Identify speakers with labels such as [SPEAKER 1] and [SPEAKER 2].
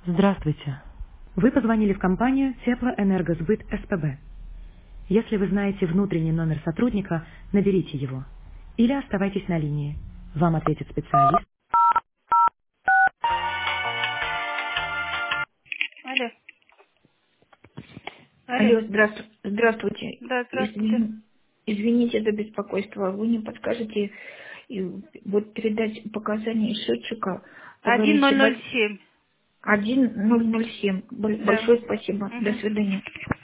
[SPEAKER 1] Здравствуйте. Вы позвонили в компанию Теплоэнергосбыт СПБ. Если вы знаете внутренний номер сотрудника, наберите его. Или оставайтесь на линии. Вам ответит специалист. Алло. Алло.
[SPEAKER 2] Алло, здравствуйте.
[SPEAKER 1] Да, здравствуйте.
[SPEAKER 2] Извините за беспокойство. Вы не подскажете вот передать показания счетчика по горячей воде
[SPEAKER 1] 1007.
[SPEAKER 2] 1007.
[SPEAKER 1] Да.
[SPEAKER 2] Большое спасибо. До
[SPEAKER 1] Угу.
[SPEAKER 2] свидания.